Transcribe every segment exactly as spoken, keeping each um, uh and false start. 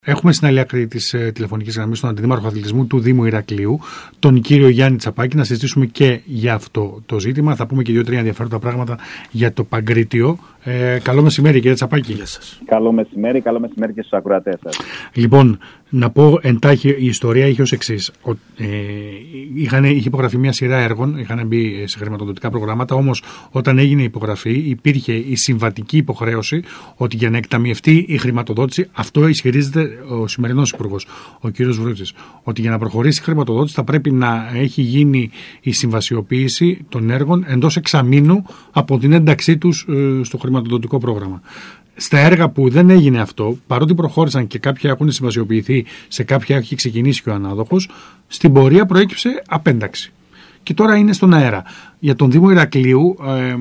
Έχουμε στην άλλη άκρη της ε, τηλεφωνικής γραμμής τον Αντιδήμαρχο Αθλητισμού του Δήμου Ηρακλείου, τον κύριο Γιάννη Τσαπάκη, να συζητήσουμε και για αυτό το ζήτημα. Θα πούμε και δύο-τρία ενδιαφέροντα πράγματα για το Παγκρίτιο. Ε, καλό μεσημέρι, κύριε Τσαπάκη. Γεια σας. Καλό μεσημέρι, καλό μεσημέρι και στους ακροατές σας. Λοιπόν, να πω εντάχει, η ιστορία είχε ως εξής. Ε, είχαν, είχε υπογραφεί μια σειρά έργων, είχαν μπει σε χρηματοδοτικά προγράμματα, όμως όταν έγινε η υπογραφή υπήρχε η συμβατική υποχρέωση ότι για να εκταμιευτεί η χρηματοδότηση, αυτό ισχυρίζεται ο σημερινός υπουργός, ο κύριος Βρούτσης, ότι για να προχωρήσει η χρηματοδότηση θα πρέπει να έχει γίνει η συμβασιοποίηση των έργων εντός εξαμήνου από την ένταξή τους ε, στο χρηματοδοτικό πρόγραμμα. Στα έργα που δεν έγινε αυτό, παρότι προχώρησαν και κάποια έχουν συμβασιοποιηθεί, σε κάποια έχει ξεκινήσει και ο ανάδοχος, στην πορεία προέκυψε απένταξη. Και τώρα είναι στον αέρα. Για τον Δήμο Ηρακλείου, ε,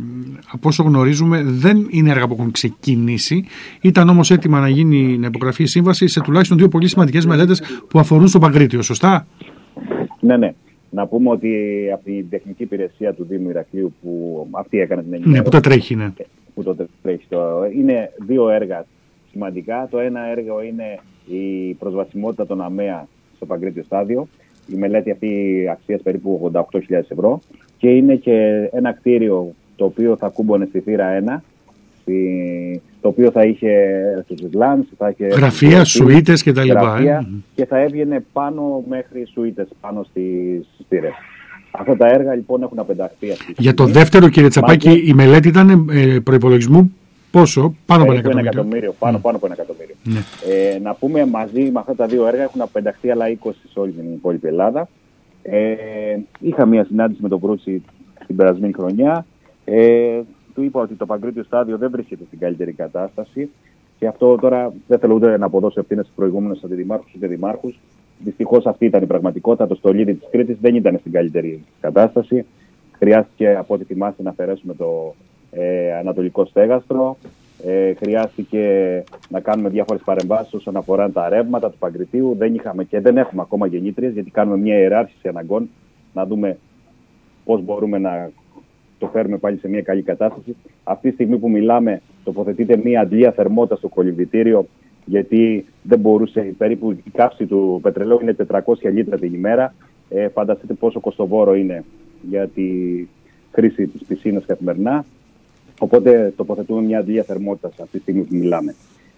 από όσο γνωρίζουμε, δεν είναι έργα που έχουν ξεκινήσει. Ήταν όμως έτοιμα να γίνει, να υπογραφεί η σύμβαση σε τουλάχιστον δύο πολύ σημαντικές μελέτες που αφορούν στο Παγκρίτιο. Σωστά? Ναι, ναι. Να πούμε ότι από την τεχνική υπηρεσία του Δήμου Ηρακλείου που αυτή έκανε την ενημέρωση. Ναι, που τα τρέχει, ναι. Που το τρέχει. Είναι δύο έργα σημαντικά. Το ένα έργο είναι η προσβασιμότητα των ΑΜΕΑ στο Παγκρίτιο στάδιο. Η μελέτη αυτή αξίας περίπου ογδόντα οκτώ χιλιάδες ευρώ. Και είναι και ένα κτίριο το οποίο θα κούμπονε στη θύρα ένα, στη... το οποίο θα είχε λάνς, θα είχε γραφεία, σουίτες και τα λοιπά. Ε. Και θα έβγαινε πάνω μέχρι σουίτες πάνω στις θύρες. Αυτά τα έργα λοιπόν έχουν απενταχθεί. Για το δεύτερο, κύριε Τσαπάκη, Μάλιστα, η μελέτη ήταν ε, προϋπολογισμού πόσο? Πάνω από ένα εκατομμύριο. εκατομμύριο πάνω, mm. πάνω από ένα εκατομμύριο. Mm. Ε, να πούμε, μαζί με αυτά τα δύο έργα έχουν απενταχθεί άλλα είκοσι σε όλη την υπόλοιπη Ελλάδα. Ε, είχα μία συνάντηση με τον Βρούτση την περασμένη χρονιά. Ε, του είπα ότι το Παγκρίτιο στάδιο δεν βρίσκεται στην καλύτερη κατάσταση. Και αυτό τώρα δεν θέλω ούτε να αποδώσω ευθύνες στους προηγούμενους αντιδημάρχους ούτε δημάρχους. Δυστυχώς αυτή ήταν η πραγματικότητα. Το στολίδι της Κρήτης δεν ήταν στην καλύτερη κατάσταση. Χρειάστηκε, από ό,τι θυμάστε, να αφαιρέσουμε το ε, ανατολικό στέγαστρο. Ε, χρειάστηκε να κάνουμε διάφορες παρεμβάσεις όσον αφορά τα ρεύματα του Παγκριτίου. Δεν είχαμε και δεν έχουμε ακόμα γεννήτριες, γιατί κάνουμε μια ιεράρχηση αναγκών να δούμε πώς μπορούμε να το φέρουμε πάλι σε μια καλή κατάσταση. Αυτή τη στιγμή που μιλάμε, τοποθετείται μια αντλία θερμότητα στο κολυμβητήριο, γιατί δεν μπορούσε, περίπου η καύση του πετρελαίου είναι τετρακόσια λίτρα την ημέρα. Ε, φανταστείτε πόσο κοστοβόρο είναι για τη χρήση της πισίνας καθημερινά. Οπότε τοποθετούμε μια αντλία θερμότητας αυτή τη στιγμή που μιλάμε.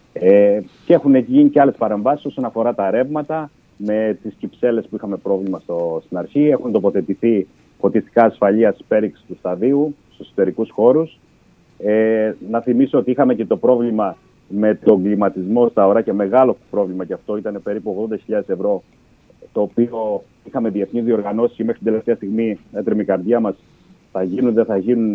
Ε, και έχουν γίνει και άλλες παρεμβάσεις όσον αφορά τα ρεύματα, με τις κυψέλες που είχαμε πρόβλημα στο, στην αρχή. Έχουν τοποθετηθεί φωτιστικά ασφαλείας πέριξ του σταδίου στους εσωτερικούς χώρους. Ε, να θυμίσω ότι είχαμε και το πρόβλημα με τον κλιματισμό στα ωράκια, μεγάλο πρόβλημα και αυτό, ήταν περίπου ογδόντα χιλιάδες ευρώ, το οποίο είχαμε διεθνείς διοργανώσεις και μέχρι την τελευταία στιγμή έτρεμε η καρδιά μας. Θα γίνουν, δεν θα γίνουν,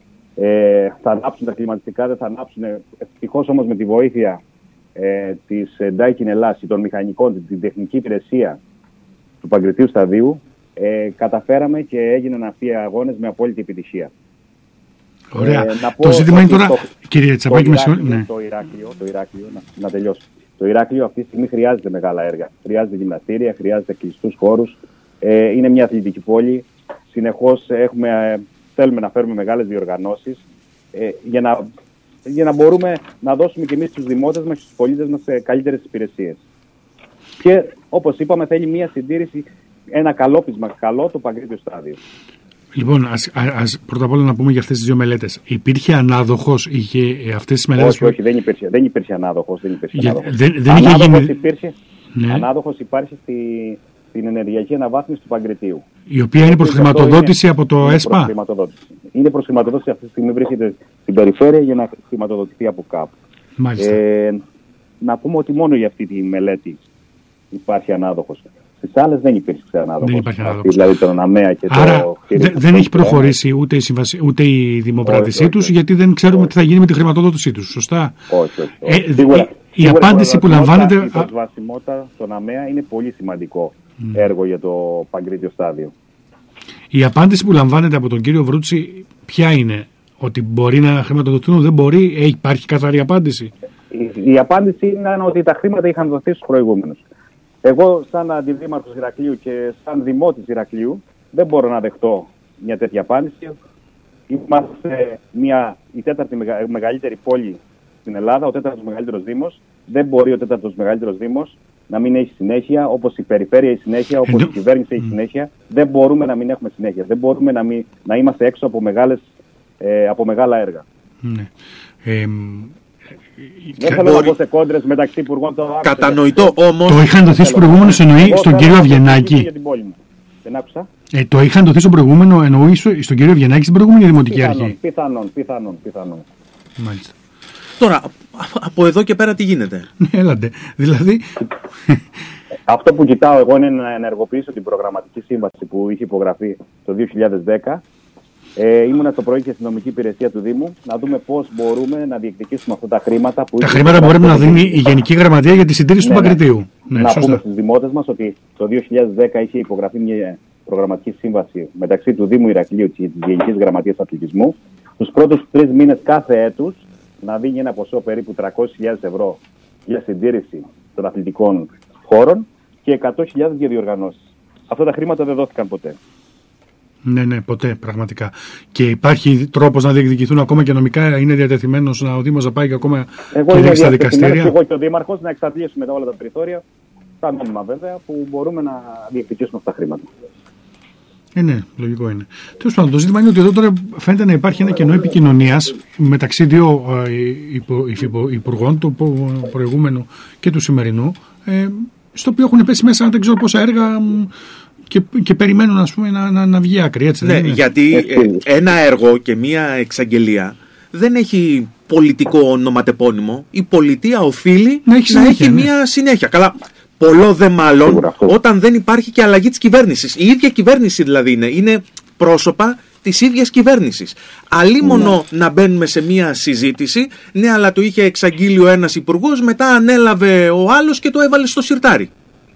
ε, θα ανάψουν τα κλιματιστικά, δεν θα ανάψουν. Ευτυχώς όμως με τη βοήθεια ε, της Ντάικιν Ελλάς, των μηχανικών, την τεχνική υπηρεσία του Παγκριτίου σταδίου, ε, καταφέραμε και έγιναν αυτοί οι αγώνες με απόλυτη επιτυχία. Ωραία. Ε, το ζήτημα είναι τώρα, το, κύριε Τσαπάκη, το, Ιράκλειο, ναι. το Ηράκλειο, το Ηράκλειο να, να τελειώσω. Το Ηράκλειο αυτή τη στιγμή χρειάζεται μεγάλα έργα. Χρειάζεται γυμναστήρια, χρειάζεται κλειστούς χώρους. Ε, είναι μια αθλητική πόλη. Συνεχώς έχουμε, θέλουμε να φέρουμε μεγάλες διοργανώσεις ε, για, να, για να μπορούμε να δώσουμε και εμείς στους δημότες μας και στους πολίτες μας καλύτερες υπηρεσίες. Και όπως είπαμε, θέλει μια συντήρηση, ένα καλόπισμα καλό το Παγκρίτιο στάδιο. Λοιπόν, ας, ας πρώτα απ' όλα να πούμε για αυτές τις δύο μελέτες. Υπήρχε ανάδοχος, είχε αυτές τις μελέτες? Όχι, όχι, δεν υπήρχε, δεν υπήρχε ανάδοχος. Δεν υπήρχε για, ανάδοχος. Δεν, δεν ανάδοχος, είχε γίνει... υπήρχε, ναι. Ανάδοχος υπάρχει στη, στην ενεργειακή αναβάθμιση του Παγκριτίου. Η οποία είναι προς χρηματοδότηση είναι, από το είναι ΕΣΠΑ. Είναι προς χρηματοδότηση, αυτή τη στιγμή βρίσκεται στην περιφέρεια για να χρηματοδοτηθεί από κάπου. Μάλιστα. Ε, να πούμε ότι μόνο για αυτή τη μελέτη υπάρχει ανάδοχος. Στις άλλες δεν υπήρξε ανάδοχος. Δεν υπάρχει ανάδοχος. Δηλαδή τον ΑΜΕΑ και Άρα, το δε, δεν έχει προχωρήσει ούτε η, συμβαση... ούτε η δημοπράτησή τους, όχι, γιατί δεν ξέρουμε όχι. τι θα γίνει με τη χρηματοδότησή τους. Σωστά. Όχι, όχι. όχι. Ε, σίγουρα, η, η σίγουρα απάντηση που λαμβάνεται. Η προσβασιμότητα στον ΑΜΕΑ είναι πολύ σημαντικό mm. έργο για το Παγκρίτιο στάδιο. Η απάντηση που λαμβάνεται από τον κύριο Βρούτση ποια είναι? Ότι μπορεί να χρηματοδοτούν, δεν μπορεί? Ε, υπάρχει καθαρή απάντηση? Η, η απάντηση είναι ότι τα χρήματα είχαν δοθεί στους προηγούμενους. Εγώ, σαν αντιδήμαρχος Ηρακλείου και σαν δημότης Ηρακλείου, δεν μπορώ να δεχτώ μια τέτοια απάντηση. Είμαστε μια, η τέταρτη μεγα, μεγαλύτερη πόλη στην Ελλάδα, ο τέταρτος μεγαλύτερος δήμος. δεν μπορεί ο τέταρτος μεγαλύτερος δήμος να μην έχει συνέχεια, όπως η περιφέρεια έχει συνέχεια, όπως η κυβέρνηση έχει συνέχεια. Δεν μπορούμε να μην έχουμε συνέχεια. Δεν μπορούμε να, μην, να είμαστε έξω από, μεγάλες, ε, από μεγάλα έργα. Ναι. Ε, δεν θέλω να πω σε κόντρες μεταξύ υπουργών. Κατανοητό όμως. Το είχαν δοθεί στο προηγούμενο, εννοεί στον κύριο Αβγενάκη. Δεν άκουσα. Ε, το είχαν δοθεί στο προηγούμενο, εννοεί στον κύριο Αβγενάκη στην προηγούμενη δημοτική πιθανόν, αρχή. Πιθανόν, πιθανόν, πιθανόν. Μάλιστα. Τώρα, από εδώ και πέρα τι γίνεται? Ναι, έλατε. Δηλαδή. Αυτό που κοιτάω εγώ είναι να ενεργοποιήσω την προγραμματική σύμβαση που είχε υπογραφεί το δύο χιλιάδες δέκα. Ε, ήμουνα το πρωί και στην νομική υπηρεσία του Δήμου να δούμε πώς μπορούμε να διεκδικήσουμε αυτά τα χρήματα. Που τα χρήματα που πρέπει να δίνει η Γενική Γραμματεία για τη συντήρηση ναι, του Παγκριτίου. Ναι, ναι, να σωστά. πούμε στους δημότες μας ότι το δύο χιλιάδες δέκα είχε υπογραφεί μια προγραμματική σύμβαση μεταξύ του Δήμου Ηρακλείου και της Γενικής Γραμματείας Αθλητισμού. Τους πρώτους τρεις μήνες κάθε έτους να δίνει ένα ποσό περίπου τριακόσιες χιλιάδες ευρώ για συντήρηση των αθλητικών χώρων και εκατό χιλιάδες για διοργανώσεις. Αυτά τα χρήματα δεν δόθηκαν ποτέ. Ναι, ναι, ποτέ, πραγματικά. Και υπάρχει τρόπος να διεκδικηθούν ακόμα και νομικά, είναι διατεθειμένος να ο Δήμος να πάει και ακόμα εγώ και ρίξει στα δικαστήρια. Και εγώ και ο Δήμαρχος να εξαντλήσουμε όλα τα περιθώρια, τα νόμιμα βέβαια, που μπορούμε να διεκδικήσουμε αυτά τα χρήματα. Ε, ναι, λογικό είναι. Τέλος πάντων, το ζήτημα είναι ότι εδώ τώρα φαίνεται να υπάρχει ένα κενό επικοινωνίας μεταξύ δύο ε, υπο, υπο, υπουργών, του προηγούμενου και του σημερινού, ε, στο οποίο έχουν πέσει μέσα, δεν ξέρω πόσα έργα. Και, και περιμένουν, ας πούμε, να, να, να βγει άκρη, έτσι. Ναι, δεν είναι? Γιατί ε, ένα έργο και μία εξαγγελία δεν έχει πολιτικό ονοματεπώνυμο. Η πολιτεία οφείλει να έχει, συνέχεια, να έχει ναι. μία συνέχεια. Καλά, πολλό δε μάλλον όταν δεν υπάρχει και αλλαγή της κυβέρνησης. Η ίδια κυβέρνηση δηλαδή είναι, είναι πρόσωπα της ίδιας κυβέρνησης. Αλίμονο ναι. να μπαίνουμε σε μία συζήτηση, ναι, αλλά το είχε εξαγγείλει ο ένας υπουργός, μετά ανέλαβε ο άλλος και το έβαλε στο σιρτάρι.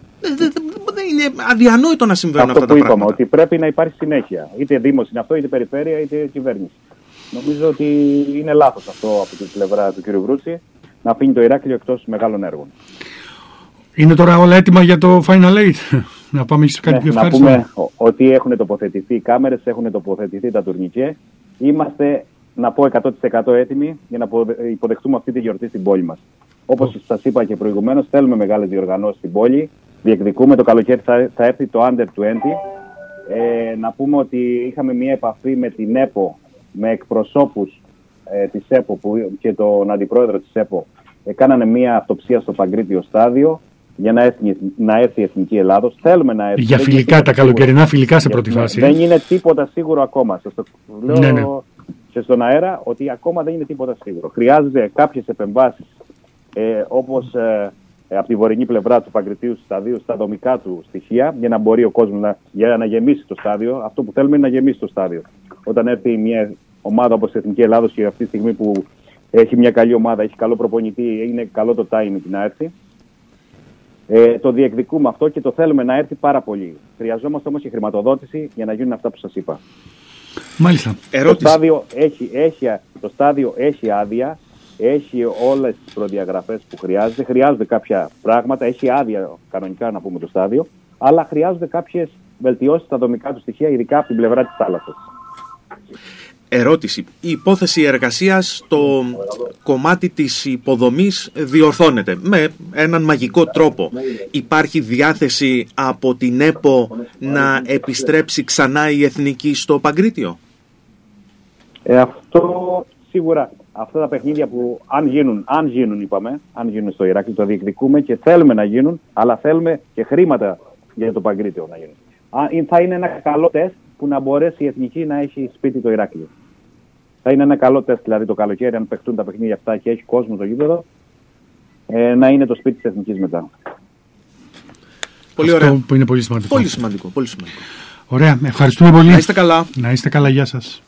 Δεν είναι αδιανόητο να συμβαίνουν αυτό αυτά που τα είπαμε, πράγματα. ότι πρέπει να υπάρχει συνέχεια. Είτε Δήμος είναι αυτό, είτε Περιφέρεια, είτε κυβέρνηση. Νομίζω ότι είναι λάθος αυτό από την πλευρά του κ. Βρούτση να αφήνει το Ηράκλειο εκτός μεγάλων έργων. Είναι τώρα όλα έτοιμα για το Final Eight. Να πάμε σε κάτι ναι, πιο να ευχάριστο. πούμε ότι έχουν τοποθετηθεί οι κάμερες, έχουν τοποθετηθεί τα τουρνικέ. Είμαστε, να πω, εκατό τοις εκατό έτοιμοι για να υποδεχτούμε αυτή τη γιορτή στην πόλη μας. Όπως σας είπα και προηγουμένως, θέλουμε μεγάλες διοργανώσεις στην πόλη. Διεκδικούμε, το καλοκαίρι θα, θα έρθει το Under είκοσι. Ε, να πούμε ότι είχαμε μια επαφή με την ΕΠΟ, με εκπροσώπους ε, της ΕΠΟ που, και τον αντιπρόεδρο της ΕΠΟ. Ε, κάνανε μια αυτοψία στο Παγκρίτιο στάδιο για να έρθει, να έρθει η Εθνική Ελλάδος. Θέλουμε να έρθει. Για φιλικά, τα καλοκαιρινά φιλικά σε πρώτη φάση. Δεν είναι τίποτα σίγουρο ακόμα. Σας το λέω ναι, ναι. και στον αέρα ότι ακόμα δεν είναι τίποτα σίγουρο. Χρειάζεται κάποιες επεμβάσεις ε, όπως... Ε, από τη βορεινή πλευρά του Παγκριτίου σταδίου στα δομικά του στοιχεία για να μπορεί ο κόσμος να, για να γεμίσει το στάδιο. Αυτό που θέλουμε είναι να γεμίσει το στάδιο. Όταν έρθει μια ομάδα όπως η Εθνική Ελλάδος και αυτή τη στιγμή που έχει μια καλή ομάδα, έχει καλό προπονητή, είναι καλό το timing να έρθει. Ε, το διεκδικούμε αυτό και το θέλουμε να έρθει πάρα πολύ. Χρειαζόμαστε όμως και χρηματοδότηση για να γίνουν αυτά που σας είπα. Μάλιστα. Ερώτηση. Το στάδιο έχει, έχει, το στάδιο έχει άδεια. Έχει όλες τις προδιαγραφές που χρειάζεται. Χρειάζονται κάποια πράγματα. Έχει άδεια κανονικά να πούμε το στάδιο. Αλλά χρειάζονται κάποιες βελτιώσεις στα δομικά του στοιχεία, ειδικά από την πλευρά της θάλασσας. Ερώτηση. Η υπόθεση εργασίας στο κομμάτι της υποδομής διορθώνεται με έναν μαγικό τρόπο. Υπάρχει διάθεση από την ΕΠΟ να επιστρέψει ξανά η Εθνική στο Παγκρίτιο? Ε, αυτό σίγουρα. Αυτά τα παιχνίδια που αν γίνουν, αν γίνουν είπαμε, αν γίνουν στο Ηράκλειο, το διεκδικούμε και θέλουμε να γίνουν, αλλά θέλουμε και χρήματα για το Παγκρίτιο να γίνουν. Θα είναι ένα καλό τεστ που να μπορέσει η Εθνική να έχει σπίτι το Ηράκλειο. Θα είναι ένα καλό τεστ, δηλαδή το καλοκαίρι, αν παιχτούν τα παιχνίδια αυτά και έχει κόσμο το γήπεδο, ε, να είναι το σπίτι της Εθνικής μετά. Πολύ Αυτό ωραία. που είναι πολύ σημαντικό. Πολύ σημαντικό, πολύ σημαντικό. Ωραία, ευχαριστούμε πολύ. Να είστε καλά. Να είστε καλά, γεια σας.